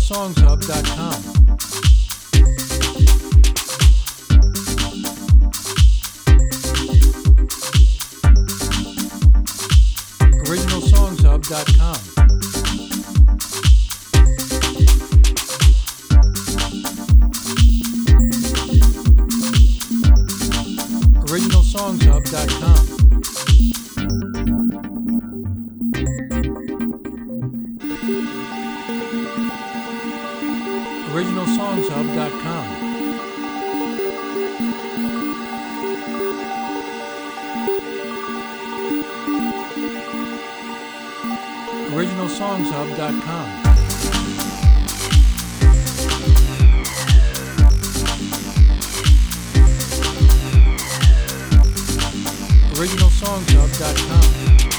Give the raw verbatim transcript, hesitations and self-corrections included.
songs hub dot com. original songs hub dot com. original songs hub dot com. original songs hub dot com. original songs hub dot com. original songs hub dot com.